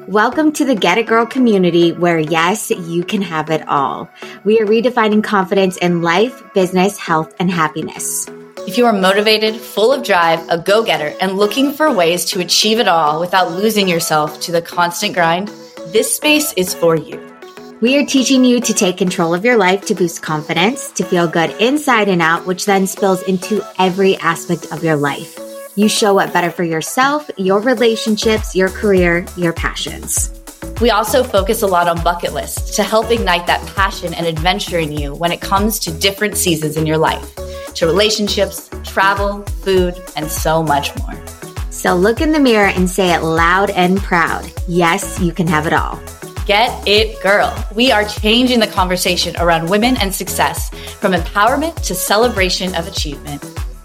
Welcome to the Get It Girl community where, yes, you can have it all. We are redefining confidence in life, business, health, and happiness. If you are motivated, full of drive, a go-getter, and looking for ways to achieve it all without losing yourself to the constant grind, this space is for you. We are teaching you to take control of your life to boost confidence, to feel good inside and out, which then spills into every aspect of your life. You show up better for yourself, your relationships, your career, your passions. We also focus a lot on bucket lists to help ignite that passion and adventure in you when it comes to different seasons in your life, to relationships, travel, food, and so much more. So look in the mirror and say it loud and proud. Yes, you can have it all. Get it, girl. We are changing the conversation around women and success, from empowerment to celebration of achievement.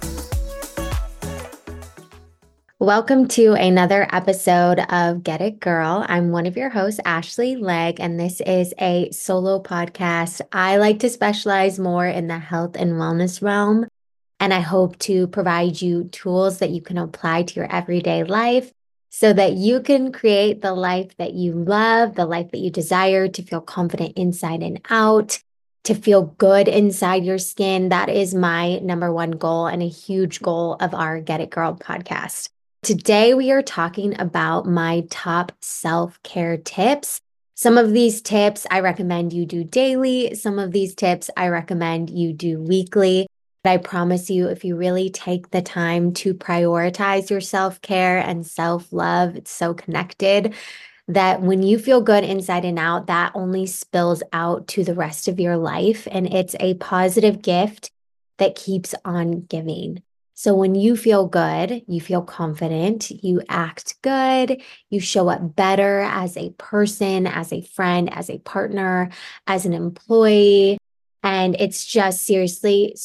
Welcome to another episode of Get It Girl. I'm one of your hosts, Ashley Legg, and this is a solo podcast. I like to specialize more in the health and wellness realm, and I hope to provide you tools that you can apply to your everyday life so that you can create the life that you love, the life that you desire, to feel confident inside and out, to feel good inside your skin. That is my number one goal and a huge goal of our Get It Girl podcast. Today, we are talking about my top self-care tips. Some of these tips I recommend you do daily. Some of these tips I recommend you do weekly. But I promise you, if you really take the time to prioritize your self-care and self-love, it's so connected that when you feel good inside and out, that only spills out to the rest of your life. And it's a positive gift that keeps on giving. So when you feel good, you feel confident, you act good, you show up better as a person, as a friend, as a partner, as an employee. And it's just seriously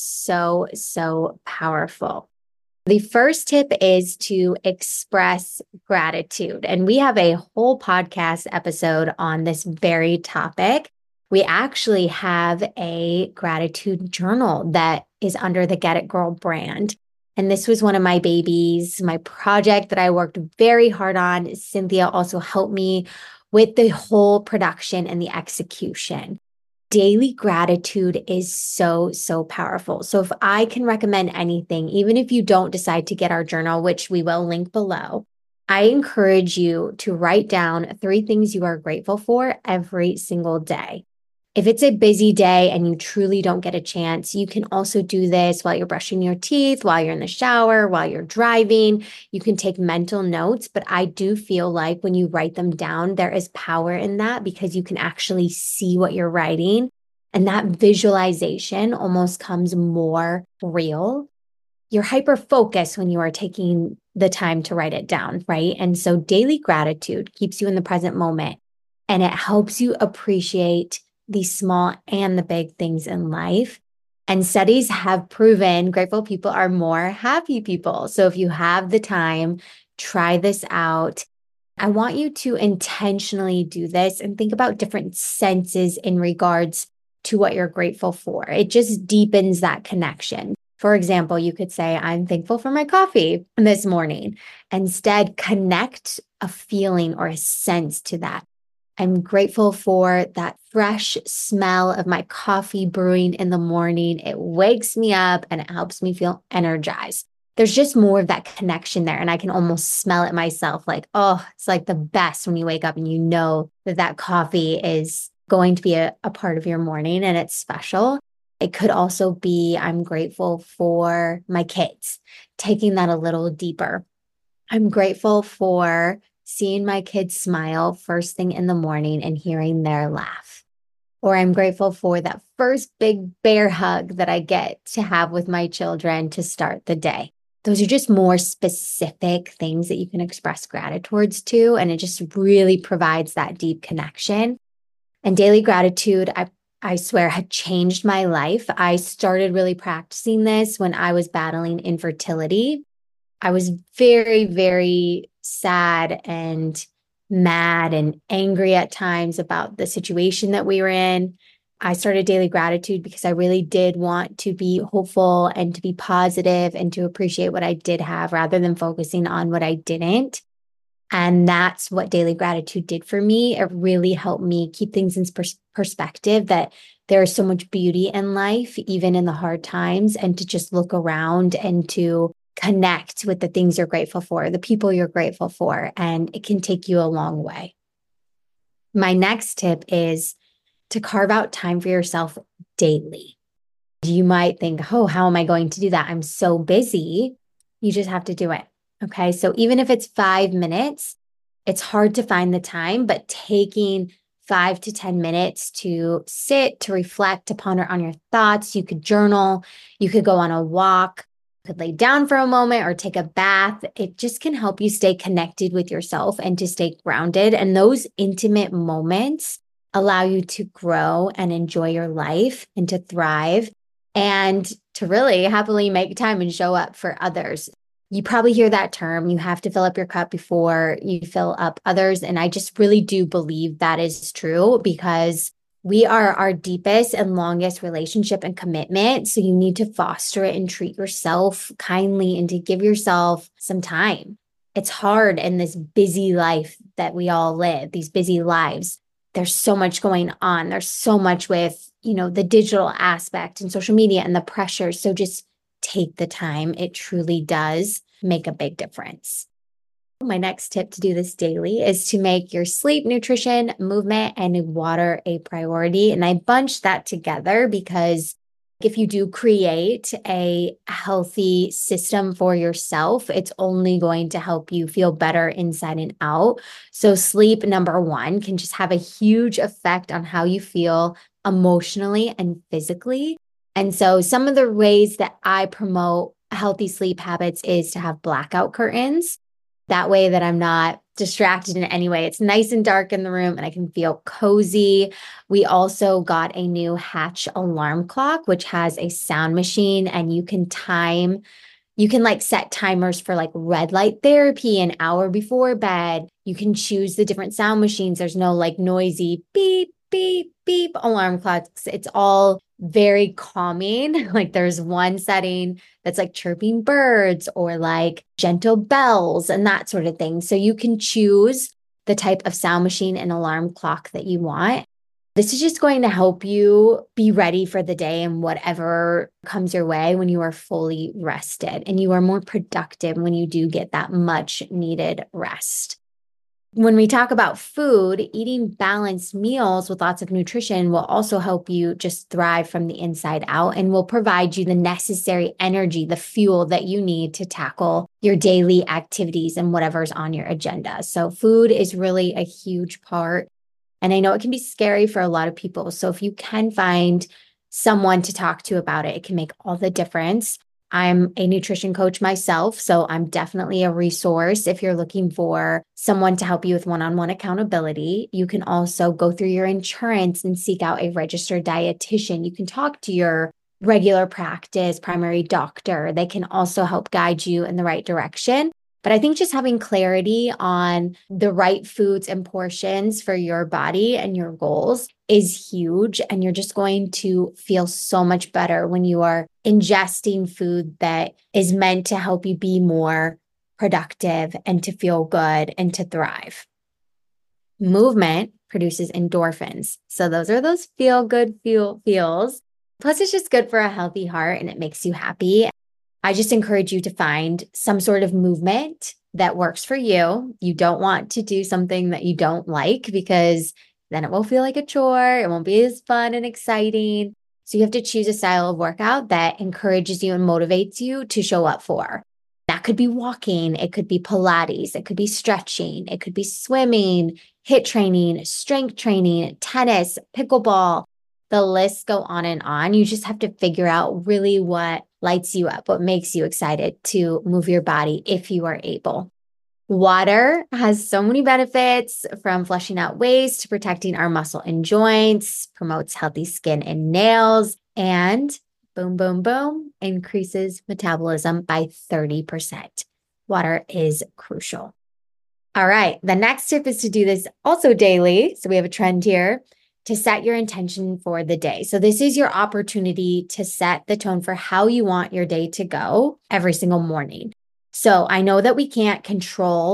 so powerful. The first tip is to express gratitude. And we have a whole podcast episode on this very topic. We actually have a gratitude journal that is under the Get It Girl brand. And this was one of my babies, my project that I worked very hard on. Cynthia also helped me with the whole production and the execution. Daily gratitude is so powerful. So if I can recommend anything, even if you don't decide to get our journal, which we will link below, I encourage you to write down 3 things you are grateful for every single day. If it's a busy day and you truly don't get a chance, you can also do this while you're brushing your teeth, while you're in the shower, while you're driving. You can take mental notes, but I do feel like when you write them down, there is power in that because you can actually see what you're writing. And that visualization almost comes more real. You're hyper-focused when you are taking the time to write it down, right? And so daily gratitude keeps you in the present moment, and it helps you appreciate the small and the big things in life. And studies have proven grateful people are more happy people. So if you have the time, try this out. I want you to intentionally do this and think about different senses in regards to what you're grateful for. It just deepens that connection. For example, you could say, I'm thankful for my coffee this morning. Instead, connect a feeling or a sense to that. I'm grateful for that fresh smell of my coffee brewing in the morning. It wakes me up and it helps me feel energized. There's just more of that connection there. And I can almost smell it myself. Like, oh, it's like the best when you wake up and you know that that coffee is going to be a part of your morning and it's special. It could also be, I'm grateful for my kids, taking that a little deeper. I'm grateful for seeing my kids smile first thing in the morning and hearing their laugh. Or I'm grateful for that first big bear hug that I get to have with my children to start the day. Those are just more specific things that you can express gratitude to, and it just really provides that deep connection. And daily gratitude, I swear, had changed my life. I started really practicing this when I was battling infertility. I was very sad and mad and angry at times about the situation that we were in. I started daily gratitude because I really did want to be hopeful and to be positive and to appreciate what I did have rather than focusing on what I didn't. And that's what daily gratitude did for me. It really helped me keep things in perspective that there is so much beauty in life, even in the hard times, and to just look around and to connect with the things you're grateful for, the people you're grateful for, and it can take you a long way. My next tip is to carve out time for yourself daily. You might think, oh, how am I going to do that? I'm so busy. You just have to do it. Okay. So even if it's 5 minutes, it's hard to find the time, but taking 5 to 10 minutes to sit, to reflect, to ponder on your thoughts. You could journal, you could go on a walk, you could lay down for a moment or take a bath. It just can help you stay connected with yourself and to stay grounded. And those intimate moments allow you to grow and enjoy your life and to thrive and to really happily make time and show up for others. You probably hear that term, you have to fill up your cup before you fill up others. And I just really do believe that is true because we are our deepest and longest relationship and commitment. So you need to foster it and treat yourself kindly and to give yourself some time. It's hard in this busy life that we all live, these busy lives. There's so much going on. There's so much with, the digital aspect and social media and the pressure. So just take the time. It truly does make a big difference. My next tip to do this daily is to make your sleep, nutrition, movement, and water a priority. And I bunched that together because if you do create a healthy system for yourself, it's only going to help you feel better inside and out. So sleep, number one, can just have a huge effect on how you feel emotionally and physically. And so some of the ways that I promote healthy sleep habits is to have blackout curtains. That way that I'm not distracted in any way. It's nice and dark in the room and I can feel cozy. We also got a new Hatch alarm clock, which has a sound machine and you can set timers for like red light therapy an hour before bed. You can choose the different sound machines. There's no like noisy beep, beep, beep alarm clocks. It's all very calming. Like there's one setting that's like chirping birds or like gentle bells and that sort of thing. So you can choose the type of sound machine and alarm clock that you want. This is just going to help you be ready for the day and whatever comes your way when you are fully rested and you are more productive when you do get that much needed rest. When we talk about food, eating balanced meals with lots of nutrition will also help you just thrive from the inside out and will provide you the necessary energy, the fuel that you need to tackle your daily activities and whatever's on your agenda. So food is really a huge part. And I know it can be scary for a lot of people. So if you can find someone to talk to about it, it can make all the difference. I'm a nutrition coach myself, so I'm definitely a resource if you're looking for someone to help you with one-on-one accountability. You can also go through your insurance and seek out a registered dietitian. You can talk to your regular practice primary doctor. They can also help guide you in the right direction. But I think just having clarity on the right foods and portions for your body and your goals is huge. And you're just going to feel so much better when you are ingesting food that is meant to help you be more productive and to feel good and to thrive. Movement produces endorphins. So those are those feel good feels. Plus, it's just good for a healthy heart and it makes you happy. I just encourage you to find some sort of movement that works for you. You don't want to do something that you don't like because then it will feel like a chore. It won't be as fun and exciting. So you have to choose a style of workout that encourages you and motivates you to show up for. That could be walking. It could be Pilates. It could be stretching. It could be swimming, HIIT training, strength training, tennis, pickleball. The lists go on and on. You just have to figure out really what lights you up, what makes you excited to move your body if you are able. Water has so many benefits from flushing out waste to protecting our muscle and joints, promotes healthy skin and nails, and boom, boom, boom, increases metabolism by 30%. Water is crucial. All right, the next tip is to do this also daily. So we have a trend here to set your intention for the day. So this is your opportunity to set the tone for how you want your day to go every single morning. So I know that we can't control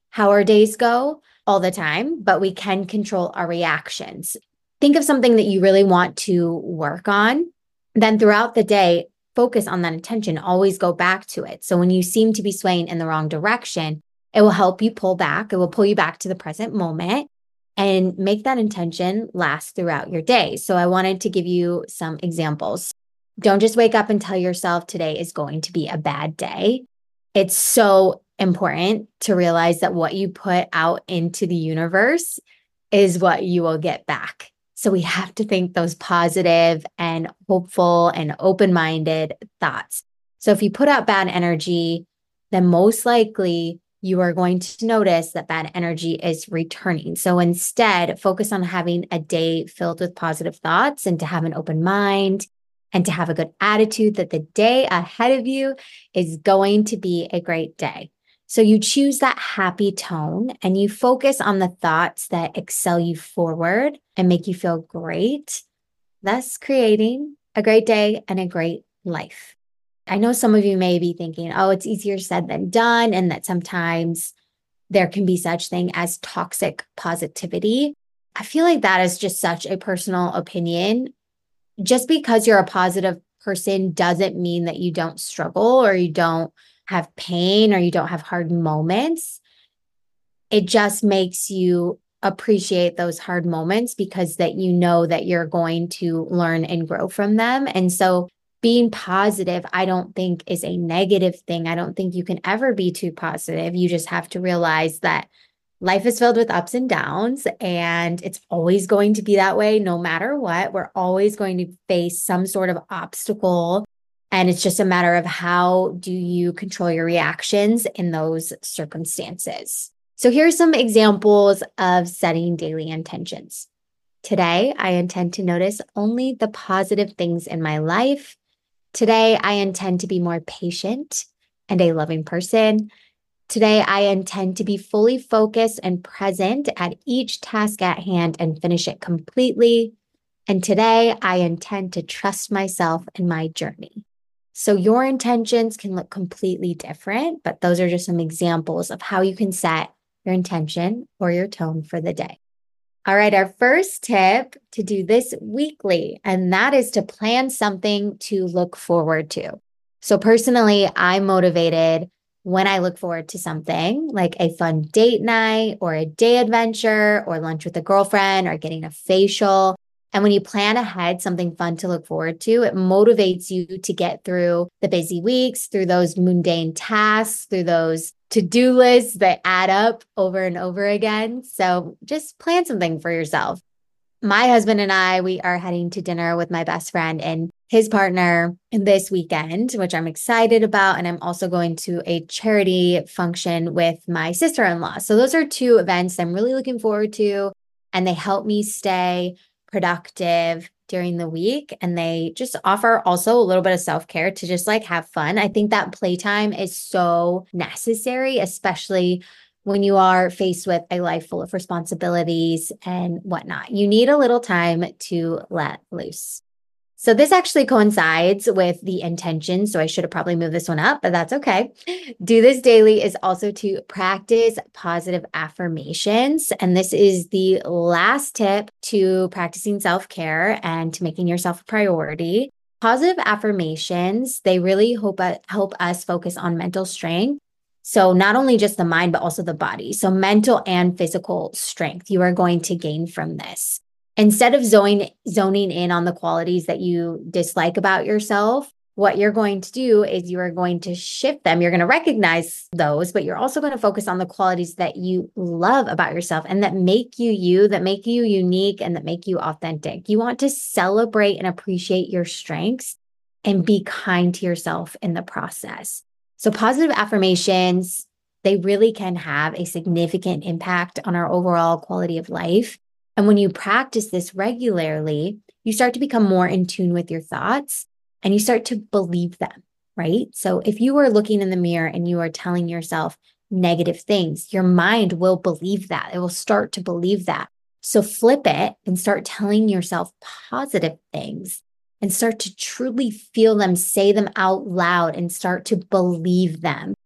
how our days go all the time, but we can control our reactions. Think of something that you really want to work on. Then throughout the day, focus on that intention. Always go back to it. So when you seem to be swaying in the wrong direction, it will help you pull back. It will pull you back to the present moment and make that intention last throughout your day. So I wanted to give you some examples. Don't just wake up and tell yourself today is going to be a bad day. It's so important to realize that what you put out into the universe is what you will get back. So we have to think those positive and hopeful and open-minded thoughts. So if you put out bad energy, then most likely you are going to notice that bad energy is returning. So instead, focus on having a day filled with positive thoughts and to have an open mind and to have a good attitude that the day ahead of you is going to be a great day. So you choose that happy tone and you focus on the thoughts that excel you forward and make you feel great, thus creating a great day and a great life. I know some of you may be thinking, oh, it's easier said than done, and that sometimes there can be such thing as toxic positivity. I feel like that is just such a personal opinion. Just because you're a positive person doesn't mean that you don't struggle or you don't have pain or you don't have hard moments. It just makes you appreciate those hard moments because that you know that you're going to learn and grow from them. And so being positive, I don't think is a negative thing. I don't think you can ever be too positive. You just have to realize that life is filled with ups and downs, and it's always going to be that way no matter what. We're always going to face some sort of obstacle. And it's just a matter of how do you control your reactions in those circumstances. So here are some examples of setting daily intentions. Today, I intend to notice only the positive things in my life. Today, I intend to be more patient and a loving person. Today, I intend to be fully focused and present at each task at hand and finish it completely. And today, I intend to trust myself in my journey. So your intentions can look completely different, but those are just some examples of how you can set your intention or your tone for the day. All right, our first tip to do this weekly, and that is to plan something to look forward to. So personally, I'm motivated when I look forward to something like a fun date night or a day adventure or lunch with a girlfriend or getting a facial. And when you plan ahead something fun to look forward to, it motivates you to get through the busy weeks, through those mundane tasks, through those to-do lists that add up over and over again. So just plan something for yourself. My husband and I, we are heading to dinner with my best friend and his partner this weekend, which I'm excited about. And I'm also going to a charity function with my sister-in-law. So those are two events I'm really looking forward to. And they help me stay productive during the week. And they just offer also a little bit of self-care to just like have fun. I think that playtime is so necessary, especially when you are faced with a life full of responsibilities and whatnot. You need a little time to let loose. So this actually coincides with the intention. So I should have probably moved this one up, but that's okay. Do this daily is also to practice positive affirmations. And this is the last tip to practicing self-care and to making yourself a priority. Positive affirmations, they really help us focus on mental strength. So not only just the mind, but also the body. So mental and physical strength you are going to gain from this. Instead of zoning in on the qualities that you dislike about yourself, what you're going to do is you are going to shift them. You're going to recognize those, but you're also going to focus on the qualities that you love about yourself and that make you you, that make you unique, and that make you authentic. You want to celebrate and appreciate your strengths and be kind to yourself in the process. So positive affirmations, they really can have a significant impact on our overall quality of life. And when you practice this regularly, you start to become more in tune with your thoughts and you start to believe them, right? So if you are looking in the mirror and you are telling yourself negative things, your mind will believe that. It will start to believe that. So flip it and start telling yourself positive things and start to truly feel them, say them out loud and start to believe them.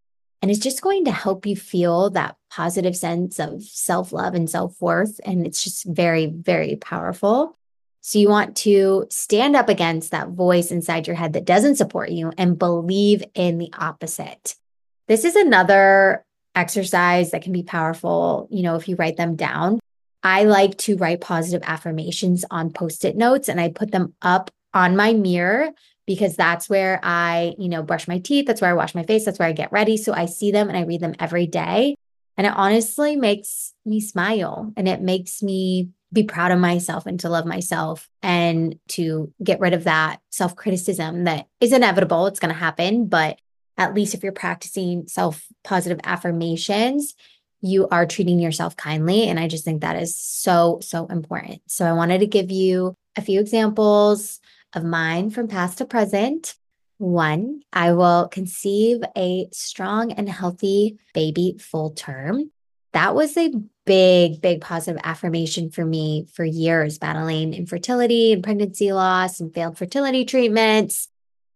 And it's just going to help you feel that positive sense of self-love and self-worth. And it's just very, very powerful. So you want to stand up against that voice inside your head that doesn't support you and believe in the opposite. This is another exercise that can be powerful, if you write them down. I like to write positive affirmations on Post-it notes, and I put them up on my mirror because that's where I, brush my teeth. That's where I wash my face. That's where I get ready. So I see them and I read them every day. And it honestly makes me smile, and it makes me be proud of myself and to love myself and to get rid of that self-criticism that is inevitable. It's going to happen. But at least if you're practicing self-positive affirmations, you are treating yourself kindly. And I just think that is so, so important. So I wanted to give you a few examples of mine from past to present. 1, I will conceive a strong and healthy baby full term. That was a big, big positive affirmation for me for years, battling infertility and pregnancy loss and failed fertility treatments.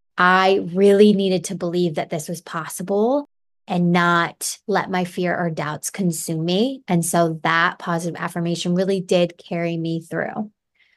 I really needed to believe that this was possible and not let my fear or doubts consume me. And so that positive affirmation really did carry me through.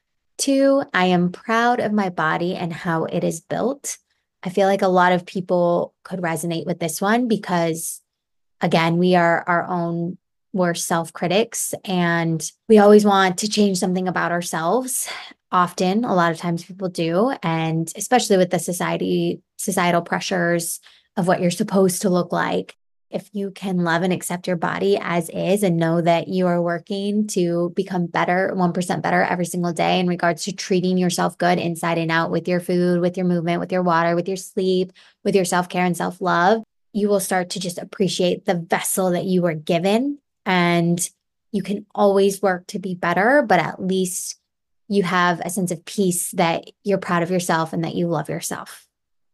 2, I am proud of my body and how it is built. I feel like a lot of people could resonate with this one because, again, we are our own worst self-critics, and we always want to change something about ourselves. Often, a lot of times people do, and especially with the societal pressures of what you're supposed to look like. If you can love and accept your body as is and know that you are working to become better, 1% better every single day in regards to treating yourself good inside and out with your food, with your movement, with your water, with your sleep, with your self-care and self-love, you will start to just appreciate the vessel that you were given. And you can always work to be better, but at least you have a sense of peace that you're proud of yourself and that you love yourself.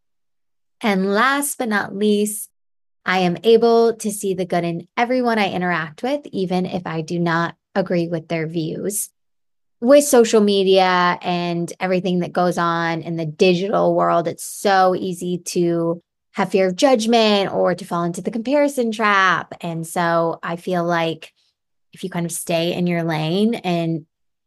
And last but not least, I am able to see the good in everyone I interact with, even if I do not agree with their views. With social media and everything that goes on in the digital world, it's so easy to have fear of judgment or to fall into the comparison trap. And so I feel like if you kind of stay in your lane and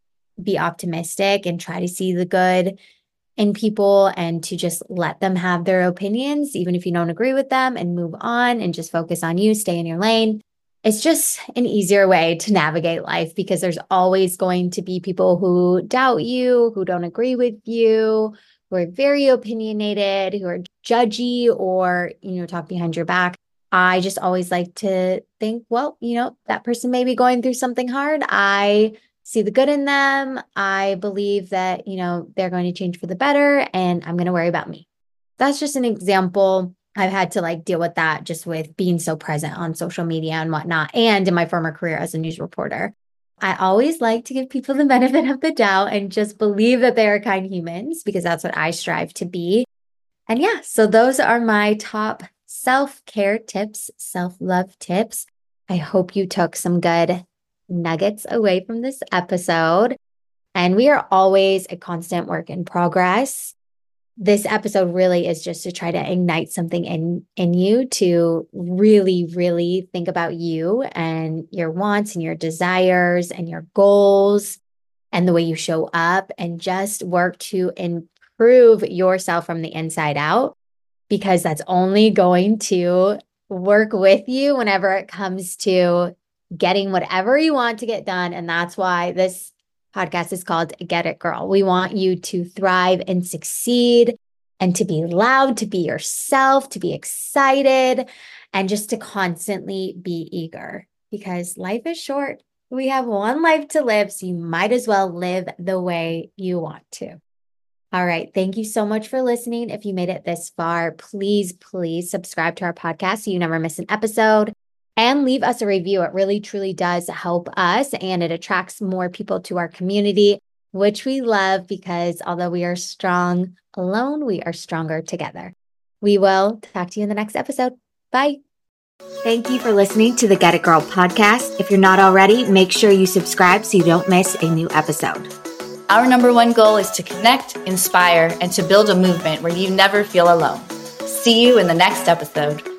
be optimistic and try to see the good in people and to just let them have their opinions, even if you don't agree with them, and move on and just focus on you, stay in your lane. It's just an easier way to navigate life because there's always going to be people who doubt you, who don't agree with you, who are very opinionated, who are judgy or, talk behind your back. I just always like to think, well, that person may be going through something hard. I see the good in them. I believe that, they're going to change for the better, and I'm going to worry about me. That's just an example. I've had to deal with that just with being so present on social media and whatnot, and in my former career as a news reporter. I always like to give people the benefit of the doubt and just believe that they are kind humans because that's what I strive to be. And yeah, so those are my top self-care tips, self-love tips. I hope you took some good nuggets away from this episode. And we are always a constant work in progress. This episode really is just to try to ignite something in you to really, really think about you and your wants and your desires and your goals and the way you show up, and just work to improve yourself from the inside out, because that's only going to work with you whenever it comes to getting whatever you want to get done. And that's why this podcast is called Get It Girl. We want you to thrive and succeed and to be loud, to be yourself, to be excited, and just to constantly be eager, because life is short. We have one life to live, so you might as well live the way you want to. All right. Thank you so much for listening. If you made it this far, please, please subscribe to our podcast so you never miss an episode. And leave us a review. It really, truly does help us, and it attracts more people to our community, which we love, because although we are strong alone, we are stronger together. We will talk to you in the next episode. Bye. Thank you for listening to the Get It Girl podcast. If you're not already, make sure you subscribe so you don't miss a new episode. Our number one goal is to connect, inspire, and to build a movement where you never feel alone. See you in the next episode.